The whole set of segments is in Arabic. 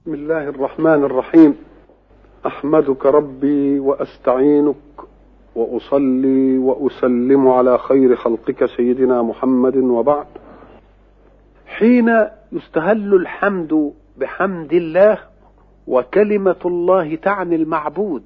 بسم الله الرحمن الرحيم. أحمدك ربي وأستعينك وأصلي وأسلم على خير خلقك سيدنا محمد، وبعد. حين يستهل الحمد بحمد الله، وكلمة الله تعني المعبود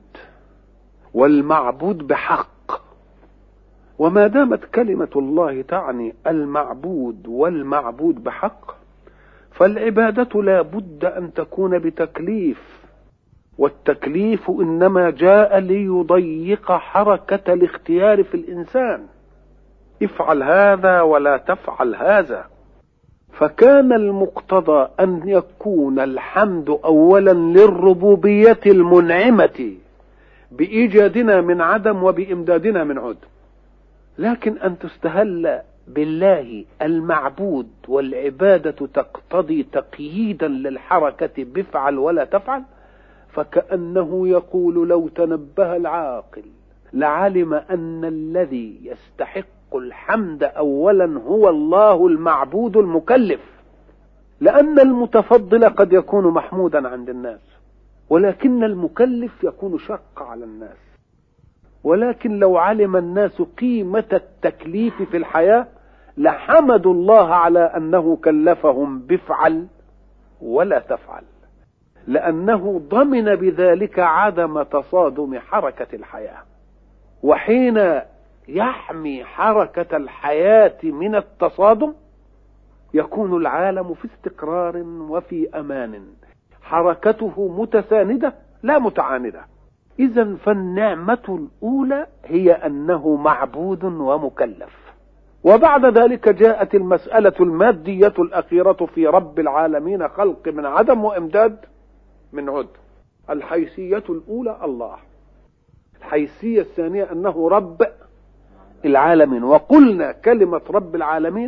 والمعبود بحق، وما دامت كلمة الله تعني المعبود والمعبود بحق، فالعبادة لا بد أن تكون بتكليف، والتكليف إنما جاء ليضيق حركة الاختيار في الإنسان، افعل هذا ولا تفعل هذا. فكان المقتضى أن يكون الحمد أولا للربوبية المنعمة بإيجادنا من عدم وبإمدادنا من عدم، لكن أن تستهل بالله المعبود والعبادة تقتضي تقييدا للحركة بفعل ولا تفعل، فكأنه يقول لو تنبه العاقل لعلم أن الذي يستحق الحمد أولا هو الله المعبود المكلف، لأن المتفضل قد يكون محمودا عند الناس، ولكن المكلف يكون شق على الناس. ولكن لو علم الناس قيمة التكليف في الحياة لحمدوا الله على أنه كلفهم بفعل ولا تفعل، لأنه ضمن بذلك عدم تصادم حركة الحياة. وحين يحمي حركة الحياة من التصادم يكون العالم في استقرار وفي أمان، حركته متساندة لا متعاندة. إذن فالنعمة الأولى هي أنه معبود ومكلف، وبعد ذلك جاءت المسألة المادية الأخيرة في رب العالمين، خلق من عدم وإمداد من عد. الحيثية الأولى الله، الحيثية الثانية أنه رب العالمين. وقلنا كلمة رب العالمين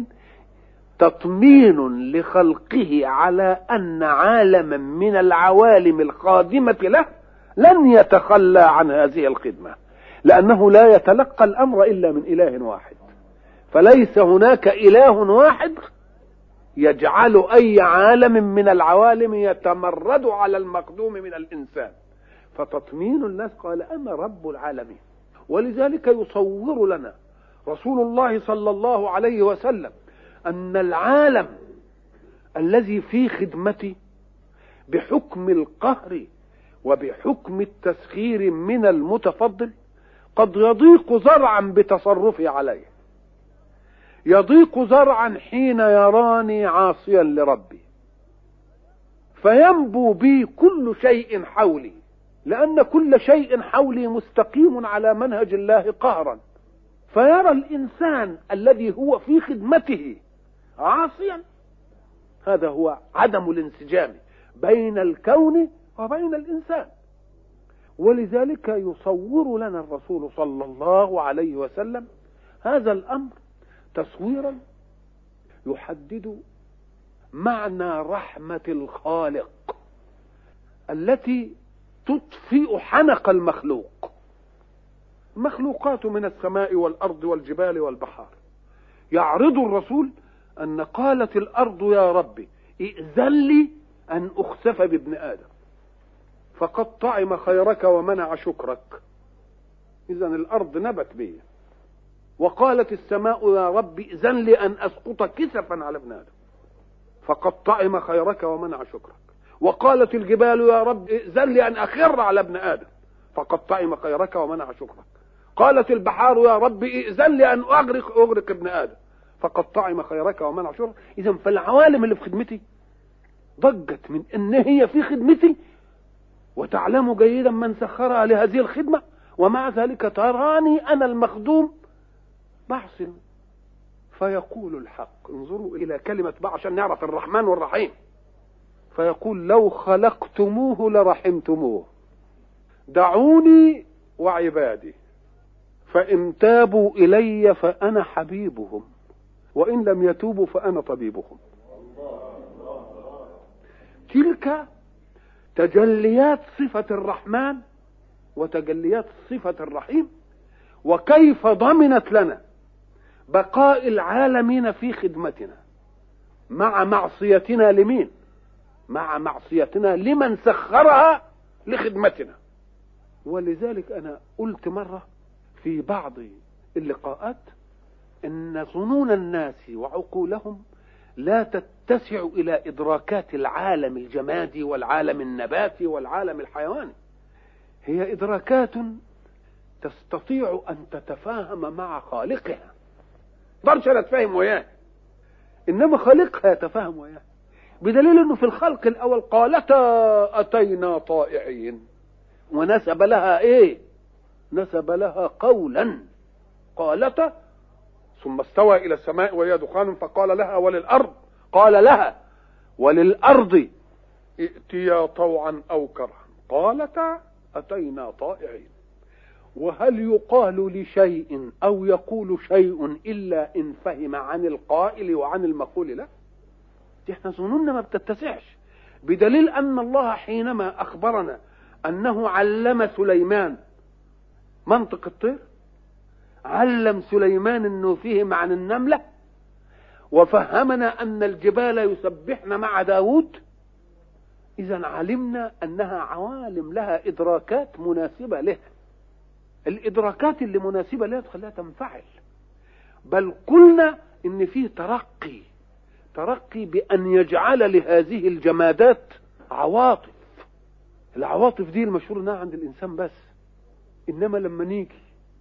تطمين لخلقه على أن عالما من العوالم الخادمة له لن يتخلى عن هذه الخدمة، لأنه لا يتلقى الأمر إلا من إله واحد، فليس هناك إله واحد يجعل أي عالم من العوالم يتمرد على المقدوم من الإنسان. فتطمين الناس قال أنا رب العالمين. ولذلك يصور لنا رسول الله صلى الله عليه وسلم أن العالم الذي في خدمته بحكم القهر وبحكم التسخير من المتفضل قد يضيق زرعا بتصرفه عليه، يضيق زرعا حين يراني عاصيا لربي، فينبو بي كل شيء حولي، لأن كل شيء حولي مستقيم على منهج الله قهرا. فيرى الإنسان الذي هو في خدمته عاصيا، هذا هو عدم الانسجام بين الكون وبين الإنسان. ولذلك يصور لنا الرسول صلى الله عليه وسلم هذا الأمر تصويرا يحدد معنى رحمة الخالق التي تطفئ حنق المخلوق. مخلوقات من السماء والأرض والجبال والبحار، يعرض الرسول أن قالت الأرض يا ربي ائذن لي أن أخسف بابن آدم، فقد طعم خيرك ومنع شكرك، إذن الأرض نبت بي. وقالت السماء يا رب ائذن لي أن أسقط كسفا على ابن آدم، فقد طعم خيرك ومنع شكرك. وقالت الجبال يا رب ائذن لي أن أخر على ابن آدم، فقد طعم خيرك ومنع شكرك. قالت البحار يا رب ائذن لي أن أغرق ابن آدم، فقد طعم خيرك ومنع شكرك. إذن فالعوالم اللي في خدمتي ضجت من أن هي في خدمتي، وتعلم جيدا من سخرها لهذه الخدمة، ومع ذلك تراني أنا المخدوم بحسن. فيقول الحق، انظروا إلى كلمة بقى عشان نعرف الرحمن والرحيم، فيقول لو خلقتموه لرحمتموه، دعوني وعبادي، فإن تابوا إلي فأنا حبيبهم، وإن لم يتوبوا فأنا طبيبهم. تلك تجليات صفة الرحمن وتجليات صفة الرحيم، وكيف ضمنت لنا بقاء العالمين في خدمتنا مع معصيتنا لمين؟ مع معصيتنا لمن سخرها لخدمتنا. ولذلك أنا قلت مرة في بعض اللقاءات إن ظنون الناس وعقولهم لا تتسع إلى إدراكات العالم الجمادي والعالم النباتي والعالم الحيواني. هي إدراكات تستطيع أن تتفاهم مع خالقها، مقدرش أنا أتفاهم وياه، إنما خالقها يتفاهم وياه، بدليل أنه في الخلق الأول قالتا أتينا طائعين، ونسب لها إيه؟ نسب لها قولا، قالتا ثم استوى إلى السماء وهي دخان فقال لها وللأرض، قال لها وللأرض ائتيا طوعا أو كرها قالتا أتينا طائعين. وهل يقال لشيء أو يقول شيء إلا إن فهم عن القائل وعن المقول له؟ احنا ظنوننا ما بتتسعش، بدليل أن الله حينما أخبرنا أنه علم سليمان منطق الطير، علم سليمان أنه فهم عن النملة، وفهمنا أن الجبال يسبحن مع داود. إذن علمنا أنها عوالم لها إدراكات مناسبة لها، الإدراكات اللي مناسبة لها تخليها تنفعل. بل قلنا إن فيه ترقي بأن يجعل لهذه الجمادات عواطف. العواطف دي المشهور انها عند الإنسان بس، إنما لما نيجي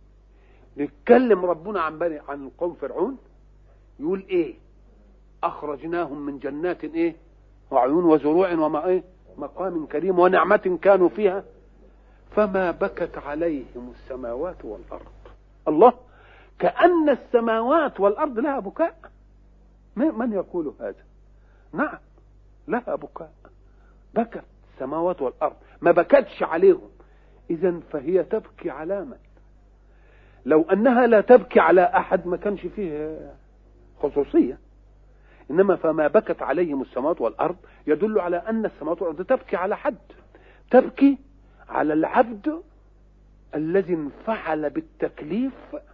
نتكلم ربنا عن قوم فرعون يقول إيه؟ أخرجناهم من جنات إيه؟ وعيون وزروع وما إيه؟ مقام كريم ونعمة كانوا فيها فما بكت عليهم السماوات والأرض. الله، كأن السماوات والأرض لها بكاء. من يقول هذا؟ نعم لها بكاء، بكت السماوات والأرض، ما بكتش عليهم. إذن فهي تبكي على من؟ لو أنها لا تبكي على أحد ما كانش فيه خصوصية، إنما فما بكت عليهم السماوات والأرض يدل على أن السماوات والأرض تبكي على حد، تبكي على العبد الذي انفعل بالتكليف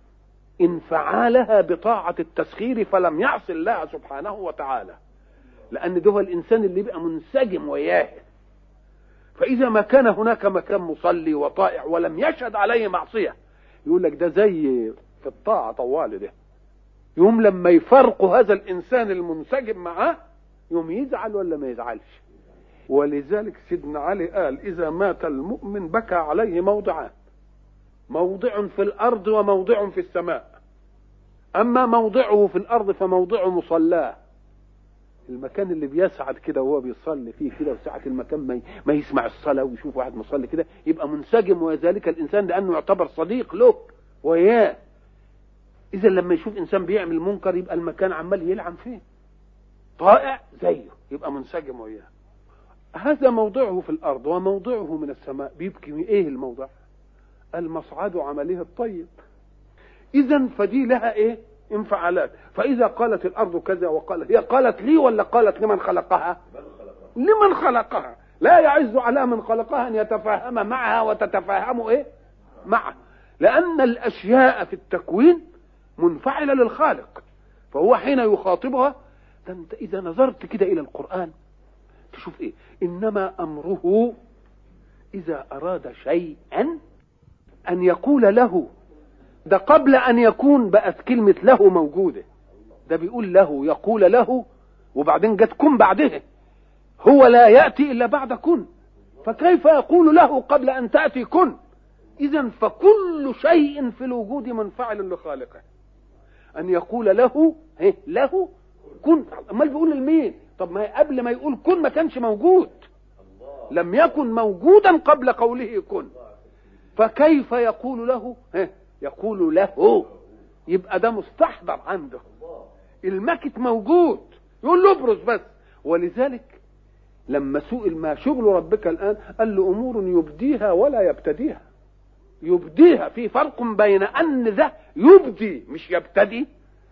انفعالها بطاعة التسخير فلم يعص الله سبحانه وتعالى، لأن ده هو الإنسان اللي يبقى منسجم وياه. فإذا ما كان هناك مكان مصلي وطائع ولم يشهد عليه معصية، يقول لك ده زي في الطاعة طوال ده، يوم لما يفرقوا هذا الإنسان المنسجم معاه يوم يزعل ولا ما يزعلش. ولذلك سيدنا علي قال إذا مات المؤمن بكى عليه موضعان، موضع في الأرض وموضع في السماء. أما موضعه في الأرض فموضع مصلاه، المكان اللي بيسعد كده وهو بيصلي فيه كده، وساعة المكان ما يسمع الصلاة ويشوف واحد مصلي كده يبقى منسجم وذلك الإنسان لأنه يعتبر صديق له وياه. إذا لما يشوف إنسان بيعمل منكر يبقى المكان عمال يلعن فيه، طائع زيه يبقى منسجم وياه. هذا موضعه في الأرض وموضعه من السماء، بيبكي إيه الموضع؟ المصعد عمله الطيب. إذن فدي لها إيه؟ انفعالات. فإذا قالت الأرض كذا وقالت، هي قالت لي ولا قالت لمن خلقها؟ لمن خلقها. لا يعز على من خلقها أن يتفاهم معها وتتفاهم إيه؟ معه، لأن الأشياء في التكوين منفعلة للخالق، فهو حين يخاطبها. أنت إذا نظرت كده إلى القرآن تشوف إيه؟ إنما أمره إذا أراد شيئا أن يقول له. ده قبل أن يكون بقت كلمة له موجودة، ده بيقول له، يقول له، وبعدين جت كن بعده. هو لا يأتي إلا بعد كن، فكيف يقول له قبل أن تأتي كن؟ إذن فكل شيء في الوجود منفعل لخالقه. أن يقول له له كن، أمال بيقول لمين؟ طب ما قبل ما يقول كن ما كانش موجود، لم يكن موجودا قبل قوله كن، فكيف يقول له يقول له؟ يبقى ده مستحضر عنده، المكت موجود، يقول له ابرز بس. ولذلك لما سئل ما شغل ربك الآن قال له أمور يبديها ولا يبتديها. يبديها، في فرق بين أن ذا يبدي مش يبتدي،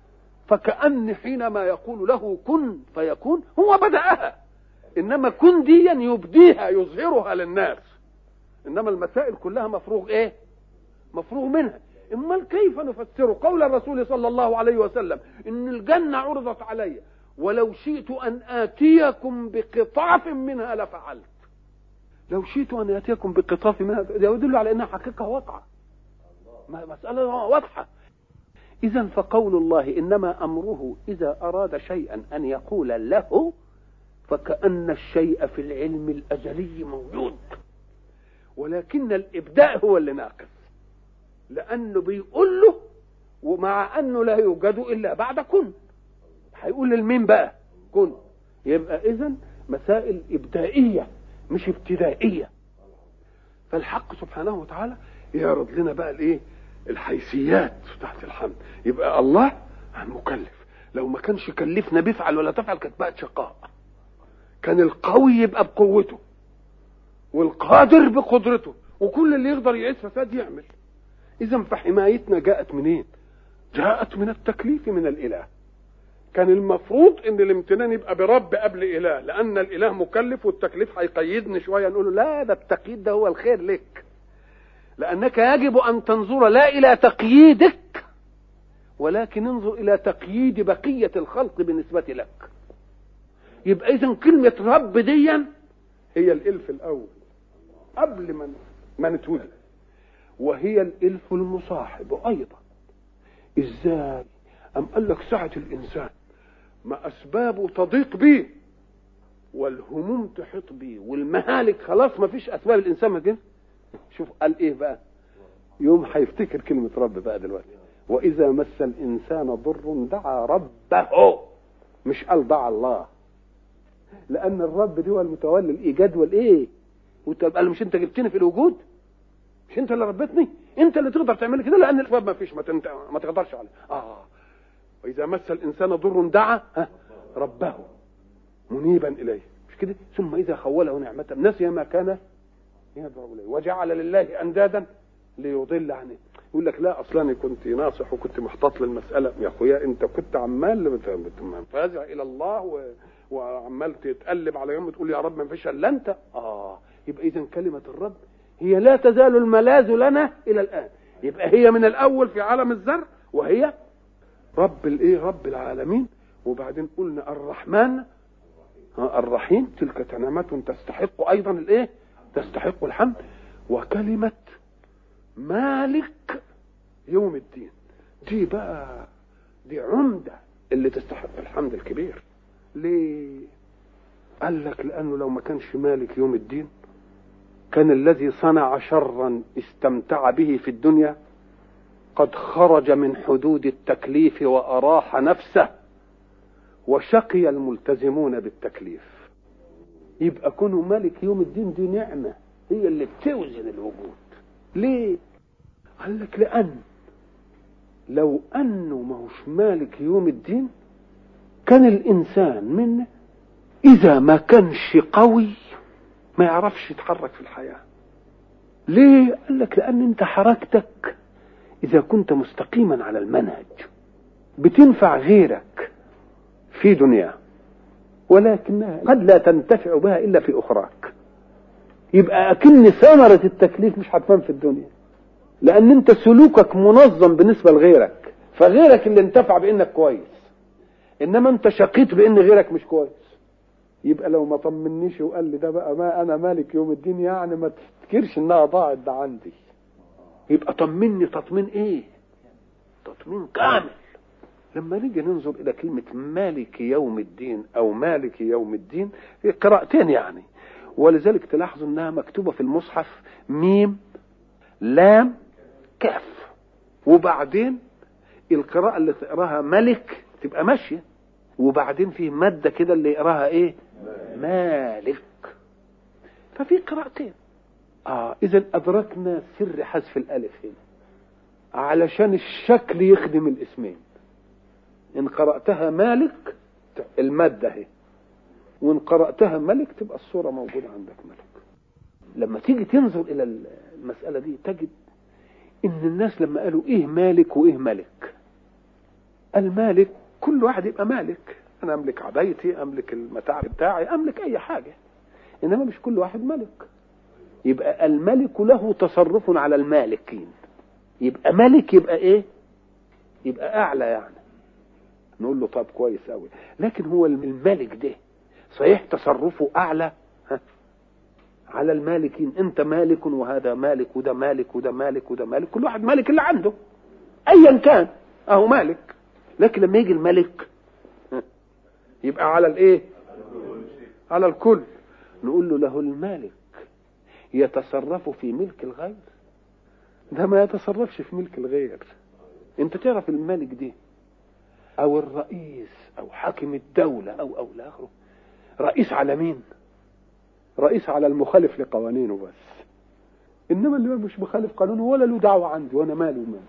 فكأن حينما يقول له كن فيكون هو بدأها، إنما كن ديا يبديها يظهرها للناس، إنما المسائل كلها مفروغ إيه؟ مفروغ منها. امال كيف نفسر قول الرسول صلى الله عليه وسلم ان الجنة عرضت علي ولو شئت أن آتيكم بقطاف منها لفعلت. لو شئت أن آتيكم بقطاف منها، ده يدل على أنها حقيقة واقعة، مسألة واضحة. إذن فقول الله إنما أمره إذا أراد شيئا أن يقول له، فكأن الشيء في العلم الأزلي موجود، ولكن الإبداء هو اللي ناقص، لأنه بيقول له ومع أنه لا يوجد إلا بعد كن. هيقول للمين بقى؟ كن. يبقى إذن مسائل إبدائية مش ابتدائية. فالحق سبحانه وتعالى يعرض لنا بقى الايه؟ الحيثيات تحت الحمد. يبقى الله مكلف، لو ما كانش يكلفنا بفعل ولا تفعل كانت بقت شقاء. كان القوي يبقى بقوته والقادر بقدرته، وكل اللي يقدر يعيش فساد يعمل. اذا فحمايتنا جاءت منين؟ جاءت من التكليف من الاله. كان المفروض ان الامتنان يبقى برب قبل اله، لان الاله مكلف والتكليف هيقيدني شويه، نقول له لا، ده التقييد ده هو الخير لك، لانك يجب ان تنظر لا الى تقييدك ولكن انظر الى تقييد بقيه الخلق بالنسبه لك. يبقى اذا كلمه رب ديا هي الالف الاول قبل ما نتولد، وهي الالف المصاحب ايضا. ازاي؟ أم قال لك ساعة الإنسان ما أسبابه تضيق بيه والهموم تحيط بيه والمهالك خلاص ما فيش أسباب الإنسان ما. شوف قال إيه بقى؟ يوم هيفتكر كلمة رب بقى دلوقتي. وإذا مس الإنسان ضر دعا ربه، مش قال دعا الله، لأن الرب دي هو المتولي الإيجاد والإيه. وتبقى مش أنت جبتني في الوجود؟ مش أنت اللي ربتني؟ أنت اللي تقدر تعمل كده، لأن الأسباب ما فيش، ما تقدرش عليه. وإذا مس الإنسان ضر دعا ربه منيبا إليه، مش كده؟ ثم إذا خوله نعمة نسي ما كان يدعو إليه وجعل لله أندادا ليضل عنه. يقول لك لا، أصلا كنت ناصح وكنت محتاط للمسألة. يا أخويا أنت كنت عمال فازع إلى الله وعمال تتقلب على يوم تقول يا رب ما فيش إلا أنت. يبقى إذن كلمة الرب هي لا تزال الملاذ لنا إلى الآن. يبقى هي من الأول في عالم الذر، وهي رب الايه؟ رب العالمين. وبعدين قلنا الرحمن الرحيم، تلك نعمة تستحق ايضا الايه؟ تستحق الحمد. وكلمة مالك يوم الدين دي بقى دي عمدة اللي تستحق الحمد الكبير. ليه؟ قال لك لانه لو ما كانش مالك يوم الدين كان الذي صنع شرا استمتع به في الدنيا قد خرج من حدود التكليف وأراح نفسه، وشقي الملتزمون بالتكليف. يبقى كونه مالك يوم الدين دي نعمة هي اللي بتوزن الوجود. ليه؟ قال لك لأن لو أنه ما هوش مالك يوم الدين كان الإنسان منه إذا ما كانش قوي ما يعرفش يتحرك في الحياة. ليه؟ قال لك لأن انت حركتك إذا كنت مستقيما على المنهج بتنفع غيرك في دنيا، ولكنها قد لا تنتفع بها إلا في أخراك. يبقى أكن ثمرة التكليف مش هتبان في الدنيا، لأن أنت سلوكك منظم بالنسبة لغيرك، فغيرك اللي انتفع بأنك كويس، إنما أنت شقيت بأن غيرك مش كويس. يبقى لو ما طمنيش وقال لي ده بقى ما أنا مالك يوم الدين، يعني ما تفكرش إنها ضاعت ده عندي. يبقى طمني تطمين ايه؟ تطمين كامل. لما نيجي ننظر الى كلمة مالك يوم الدين او مالك يوم الدين، هي قراءتين يعني، ولذلك تلاحظوا انها مكتوبة في المصحف ميم لام كاف، وبعدين القراءة اللي تقراها ملك تبقى ماشية، وبعدين فيه مادة كده اللي يقراها ايه؟ مالك. ففي قراءتين. إذا أدركنا سر حذف الألف هنا علشان الشكل يخدم الاسمين. إن قرأتها مالك المادة هي، وإن قرأتها ملك تبقى الصورة موجودة عندك ملك. لما تيجي تنظر إلى المسألة دي تجد إن الناس لما قالوا إيه مالك وإيه ملك، المالك كل واحد يبقى مالك، أنا أملك عبايتي، أملك المتاع بتاعي، أملك أي حاجة، إنما مش كل واحد ملك. يبقى الملك له تصرف على المالكين. يبقى ملك يبقى ايه؟ يبقى اعلى يعني. نقول له طب كويس قوي، لكن هو الملك ده صحيح تصرفه اعلى على المالكين. انت مالك وهذا مالك وده مالك وده مالك وده مالك، كل واحد مالك اللي عنده ايا كان اهو مالك. لكن لما يجي الملك يبقى على الايه؟ على الكل. نقول له له المالك يتصرف في ملك الغير؟ ده ما يتصرفش في ملك الغير. انت تعرف الملك دي او الرئيس او حاكم الدولة او لا اخره، رئيس على مين؟ رئيس على المخالف لقوانينه بس، انما اللي مش مخالف قانونه ولا له دعوة عندي، وانا مالي ومالي.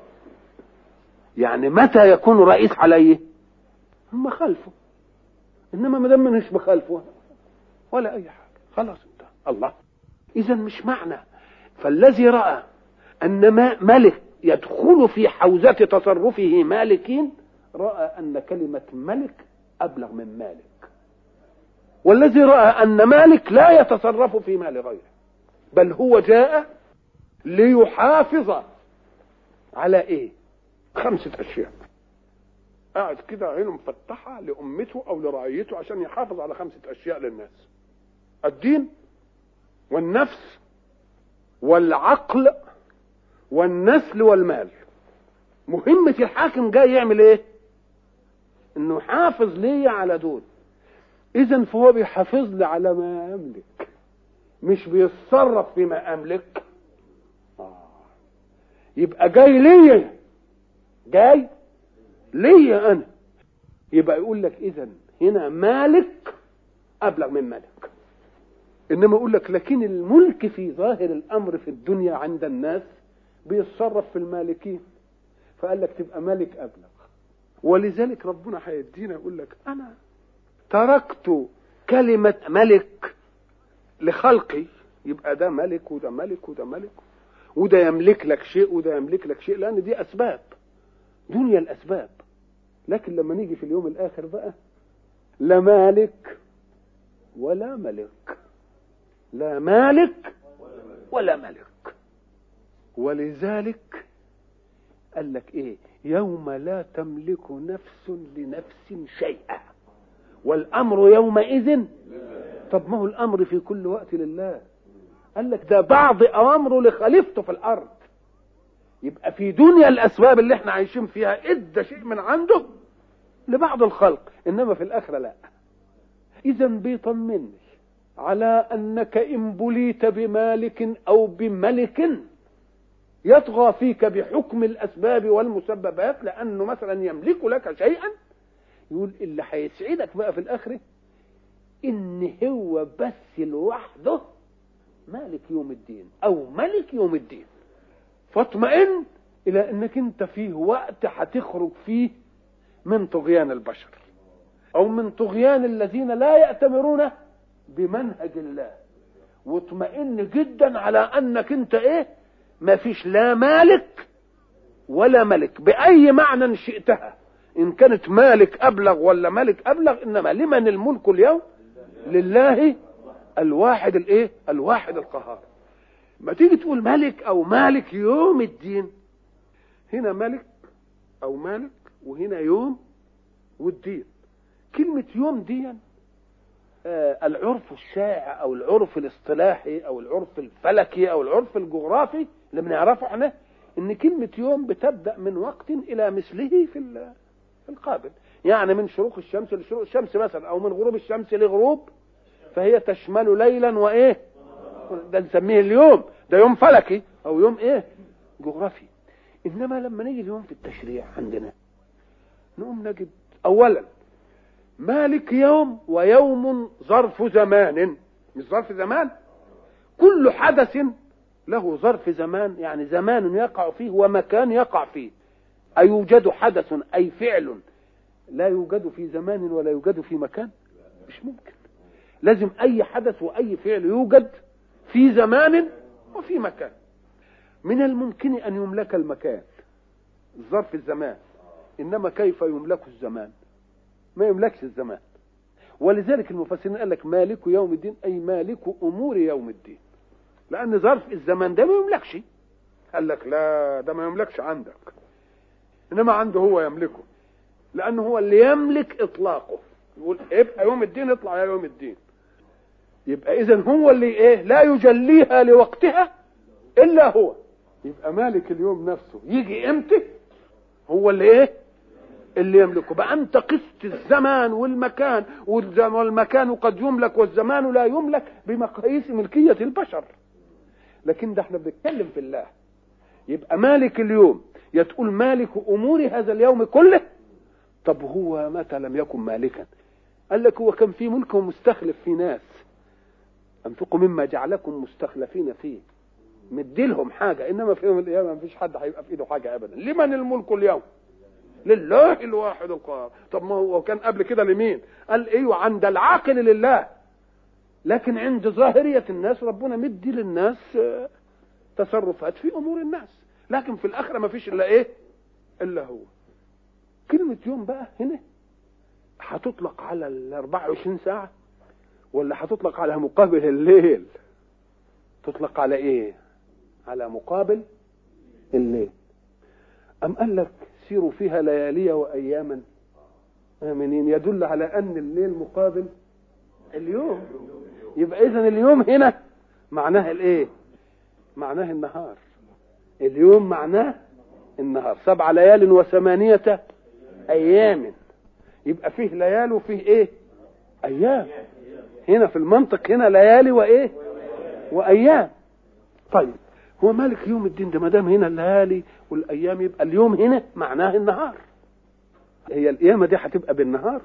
يعني متى يكون رئيس عليه؟ هم خالفه، انما ما دام مش مخالفه ولا اي حاجة خلاص انت الله. اذا مش معنى. فالذي رأى ان ملك يدخل في حوزة تصرفه مالكين رأى ان كلمة ملك ابلغ من مالك. والذي رأى ان مالك لا يتصرف في مال غيره، بل هو جاء ليحافظ على ايه؟ 5 اشياء. قاعد كده عينه مفتحة لأمته او لرعيته عشان يحافظ على 5 اشياء للناس: الدين والنفس والعقل والنسل والمال. مهمة الحاكم جاي يعمل ايه؟ انه حافظ لي على دول. اذا فهو بيحافظ لي على ما املك، مش بيتصرف فيما املك. يبقى جاي لي انا. يبقى يقول لك اذا هنا مالك ابلغ من ملك. انما يقول لك لكن الملك في ظاهر الامر في الدنيا عند الناس بيتصرف في المالكين، فقال لك تبقى مالك ابلغ. ولذلك ربنا هيدينا يقول لك انا تركت كلمة ملك لخلقي، يبقى ده ملك وده ملك وده ملك، وده يملك لك شيء وده يملك لك شيء، لان دي اسباب دنيا الاسباب. لكن لما نيجي في اليوم الاخر بقى لا مالك ولا ملك، لا مالك ولا ملك. ولذلك قال لك ايه؟ يوم لا تملك نفس لنفس شيئا والامر يومئذ. طب ما هو الامر في كل وقت لله. قال لك ده بعض اوامره لخليفته في الارض. يبقى في دنيا الاسباب اللي احنا عايشين فيها ادى شيء من عنده لبعض الخلق، انما في الاخره لا. اذا بيطمني على انك ان بليت بمالك او بملك يطغى فيك بحكم الاسباب والمسببات، لانه مثلا يملك لك شيئا، يقول اللي هيسعدك بقى في الاخره ان هو بس لوحده مالك يوم الدين او ملك يوم الدين. فاطمئن الى انك انت فيه وقت هتخرج فيه من طغيان البشر او من طغيان الذين لا يأتمرون بمنهج الله. واطمئن جدا على انك انت ايه؟ ما فيش لا مالك ولا ملك باي معنى شئتها، ان كانت مالك ابلغ ولا ملك ابلغ، انما لمن الملك اليوم؟ لله الواحد الايه؟ الواحد القهار. ما تيجي تقول ملك او مالك يوم الدين، هنا ملك او مالك وهنا يوم والدين. كلمة يوم دي العرف الشائع او العرف الاصطلاحي او العرف الفلكي او العرف الجغرافي اللي بنعرفه احنا ان كلمة يوم بتبدأ من وقت الى مثله في القابل. يعني من شروق الشمس لشروق الشمس مثلا، او من غروب الشمس لغروب، فهي تشمل ليلا وايه؟ ده نسميه اليوم، ده يوم فلكي او يوم ايه؟ جغرافي. انما لما نيجي اليوم في التشريع عندنا نقوم نجد اولا مالك يوم ويوم ظرف زمان، مش ظرف زمان. كل حدث له ظرف زمان، يعني زمان يقع فيه ومكان يقع فيه. أيوجد حدث أي فعل لا يوجد في زمان ولا يوجد في مكان؟ مش ممكن. لازم أي حدث وأي فعل يوجد في زمان وفي مكان. من الممكن أن يملك المكان، ظرف الزمان، إنما كيف يملك الزمان؟ ما يملكش الزمان. ولذلك المفسرين قال لك مالك يوم الدين أي مالك أمور يوم الدين، لأن ظرف الزمان ده ما يملكش. قال لك لا، ده ما يملكش عندك، إنما عنده هو يملكه. لأنه هو اللي يملك إطلاقه. يقول يبقى يوم الدين اطلع يا يوم الدين. يبقى إذن هو اللي إيه لا يجليها لوقتها إلا هو. يبقى مالك اليوم نفسه يجي إمتى هو اللي إيه اللي يملكه. بقى أنت قست الزمان والمكان، والمكان قد يملك والزمان لا يملك بمقاييس ملكية البشر، لكن ده احنا بنتكلم في الله. يبقى مالك اليوم يتقول مالك أمور هذا اليوم كله. طب هو متى لم يكن مالكا؟ قال لك هو كان في ملك ومستخلف في ناس، أنفقوا مما جعلكم مستخلفين فيه، مديلهم حاجة، إنما في يوم القيامة مفيش حد هيبقى في إيده حاجة أبدا. لمن الملك اليوم؟ لله الواحد القهار. طب ما هو كان قبل كده لمين؟ قال ايوه عند العاقل لله، لكن عند ظاهرية الناس ربنا مدي للناس تصرفات في امور الناس، لكن في الاخرة ما فيش الا ايه الا هو. كلمة يوم بقى هنا هتطلق على ال 24 ساعة ولا هتطلق على مقابل الليل؟ تطلق على ايه؟ على مقابل الليل. أم قال لك سيروا فيها ليالي وأياما آمنين، يدل على أن الليل مقابل اليوم. يبقى إذن اليوم هنا معناه الإيه؟ معناه النهار. اليوم معناه النهار. 7 ليال و8 أيام. يبقى فيه ليال وفيه إيه؟ أيام. هنا في المنطق هنا ليالي وإيه؟ وأيام. طيب هو مالك يوم الدين ده؟ ما دام هنا الليالي والايام يبقى اليوم هنا معناه النهار. هي القيامه دي هتبقى بالنهار؟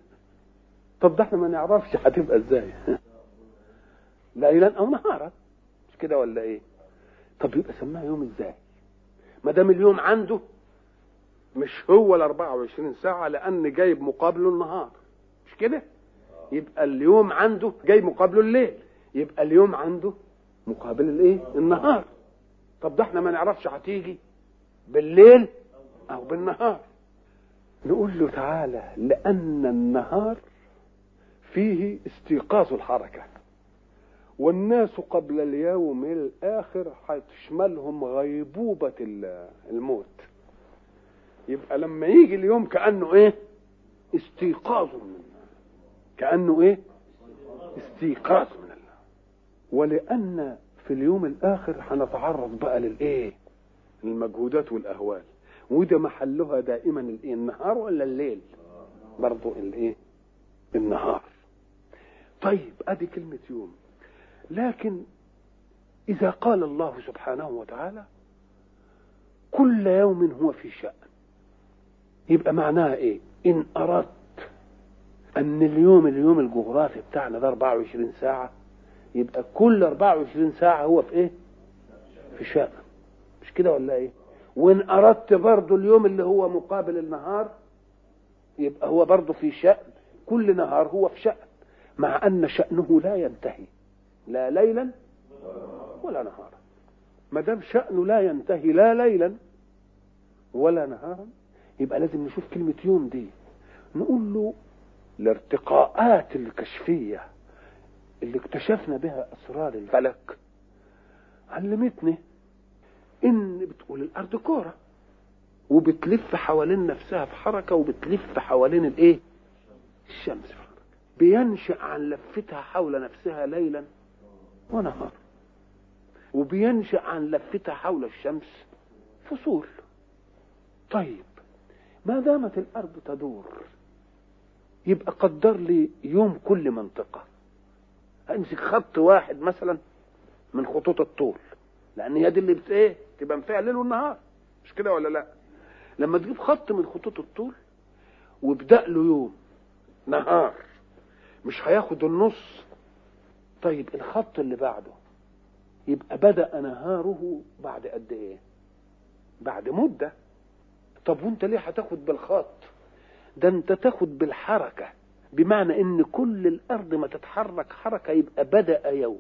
طب ده احنا ما نعرفش هتبقى ازاي، ليلا او نهارا، مش كده ولا ايه؟ طب يبقى سماها يوم ازاي ما دام اليوم عنده مش هو ال 24 ساعه، لان جايب مقابله النهار، مش كده؟ يبقى اليوم عنده جايب مقابله الليل، يبقى اليوم عنده مقابل الايه؟ النهار. طب ده احنا ما نعرفش هتيجي بالليل او بالنهار. نقول له تعالى، لان النهار فيه استيقاظ الحركة، والناس قبل اليوم الاخر هتشملهم غيبوبة الموت. يبقى لما يجي اليوم كأنه ايه؟ استيقاظ من الله، كأنه ايه؟ استيقاظ من الله. ولأن في اليوم الآخر هنتعرض بقى للإيه؟ المجهودات والأهوال، وده محلها دائما الإيه؟ النهار ولا الليل؟ برضو الإيه؟ النهار. طيب أدي كلمة يوم. لكن إذا قال الله سبحانه وتعالى كل يوم هو في شأن، يبقى معناها إيه؟ إن أردت أن اليوم الجغرافي بتاعنا ده 24 ساعة، يبقى كل 24 ساعة هو في ايه؟ في شأن، مش كده ولا ايه؟ وان اردت برضو اليوم اللي هو مقابل النهار يبقى هو برضو في شأن، كل نهار هو في شأن، مع ان شأنه لا ينتهي لا ليلا ولا نهارا. ما دام شأنه لا ينتهي لا ليلا ولا نهارا، يبقى لازم نشوف كلمة يوم دي، نقول له الارتقاءات الكشفية اللي اكتشفنا بها اسرار الفلك علمتني ان بتقول الارض كوره وبتلف حوالين نفسها في حركه، وبتلف حوالين الايه؟ الشمس في حركه، بينشأ عن لفتها حول نفسها ليلا ونهار، وبينشأ عن لفتها حول الشمس فصول. طيب ما دامت الارض تدور يبقى قدر لي يوم كل منطقه. امسك خط واحد مثلا من خطوط الطول، لان هي دي اللي ايه؟ تبقى فيها الليل والنهار، مش كده ولا لا؟ لما تجيب خط من خطوط الطول وابدأ له يوم نهار، مش هياخد النص. طيب الخط اللي بعده يبقى بدأ نهاره بعد قد ايه؟ بعد مدة. طب وانت ليه هتاخد بالخط ده؟ انت تاخد بالحركة، بمعنى ان كل الارض ما تتحرك حركة يبقى بدأ يوم،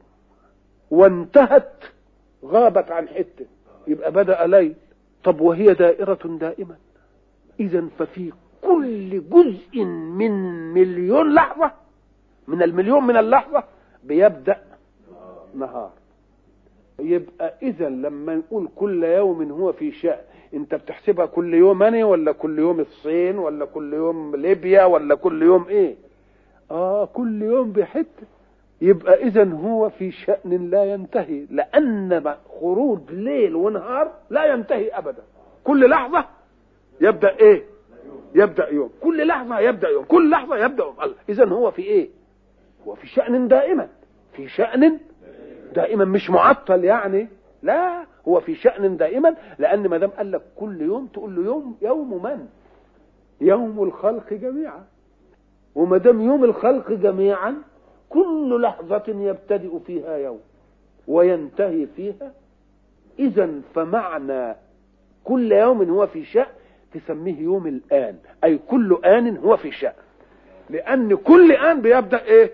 وانتهت غابت عن حتة يبقى بدأ ليل. طب وهي دائرة دائما، اذا ففي كل جزء من مليون لحظة، من المليون من اللحظة بيبدأ نهار. يبقى اذا لما نقول كل يوم هو في شأن، انت بتحسبها كل يوم أنا ولا كل يوم الصين ولا كل يوم ليبيا ولا كل يوم ايه؟ كل يوم بحته. يبقى اذا هو في شأن لا ينتهي، لان خروج ليل ونهار لا ينتهي ابدا. كل لحظة يبدأ ايه؟ يبدأ يوم. كل لحظة يبدأ يوم. كل لحظة يبدأ يوم. اذا هو في ايه؟ هو في شأن دائما. في شأن دائما، مش معطل يعني، لا، هو في شأن دائما. لان ما دام قال لك كل يوم تقول له يوم من؟ يوم الخلق جميعا. وما دام يوم الخلق جميعا كل لحظة يبتدئ فيها يوم وينتهي فيها. اذا فمعنى كل يوم هو في شأن تسميه يوم الآن، أي كل آن هو في شأن، لأن كل آن بيبدأ إيه؟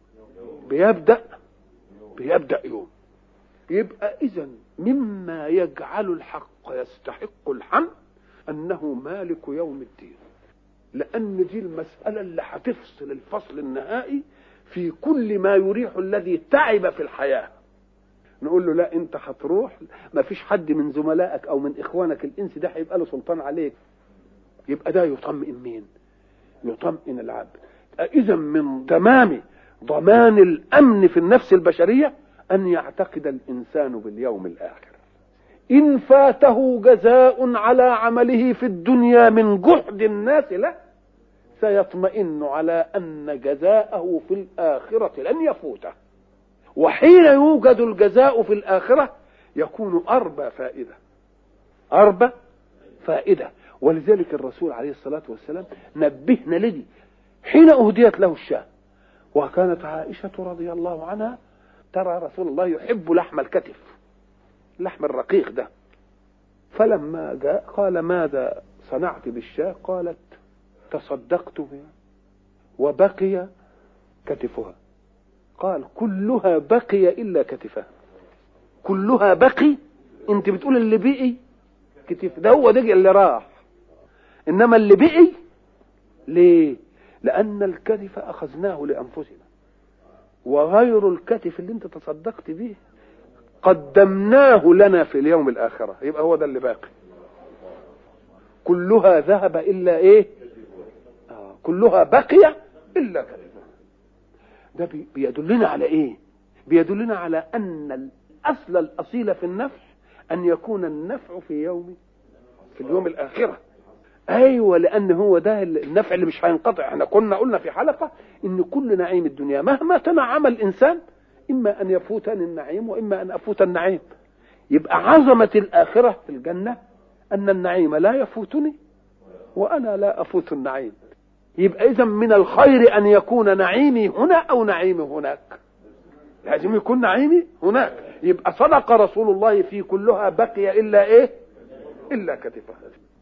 بيبدأ يوم. يبقى إذن مما يجعل الحق يستحق الحمد أنه مالك يوم الدين، لأن دي المسألة اللي هتفصل الفصل النهائي في كل ما يريح الذي تعب في الحياة. نقول له لا، انت هتروح، ما فيش حد من زملائك او من اخوانك الانس ده هيبقى له سلطان عليك. يبقى ده يطمئن مين؟ يطمئن العبد. اذا من تمام ضمان الامن في النفس البشرية ان يعتقد الانسان باليوم الاخر. ان فاته جزاء على عمله في الدنيا من جهد الناس له سيطمئن على ان جزاءه في الاخرة لن يفوته. وحين يوجد الجزاء في الآخرة يكون أربى فائدة. ولذلك الرسول عليه الصلاة والسلام نبهنا لدي حين أهديت له الشاة، وكانت عائشة رضي الله عنها ترى رسول الله يحب لحم الكتف، لحم الرقيق ده. فلما جاء قال ماذا صنعت بالشاة؟ قالت تصدقت بها وبقي كتفها. قال كلها بقي إلا كتفها. كلها بقي، انت بتقول اللي بقي كتف، ده هو ده اللي راح، انما اللي بقي ليه؟ لأن الكتف أخذناه لأنفسنا، وغير الكتف اللي انت تصدقت به قدمناه لنا في اليوم الآخرة. يبقى هو ده اللي باقي. كلها ذهب إلا ايه؟ كلها بقي إلا كتف. ده بيدلنا على ايه؟ بيدلنا على ان الاصل الاصيل في النفع ان يكون النفع في اليوم الاخره. ايوه، لان هو ده النفع اللي مش هينقطع. احنا كنا قلنا في حلقه ان كل نعيم الدنيا مهما تنعم الانسان اما ان يفوتني النعيم واما ان افوت النعيم. يبقى عظمه الاخره في الجنه ان النعيم لا يفوتني وانا لا افوت النعيم. يبقى إذن من الخير أن يكون نعيمي هنا أو نعيمي هناك. لازم يكون نعيمي هناك. يبقى صدق رسول الله في كلها بقي إلا إيه؟ إلا كتفها.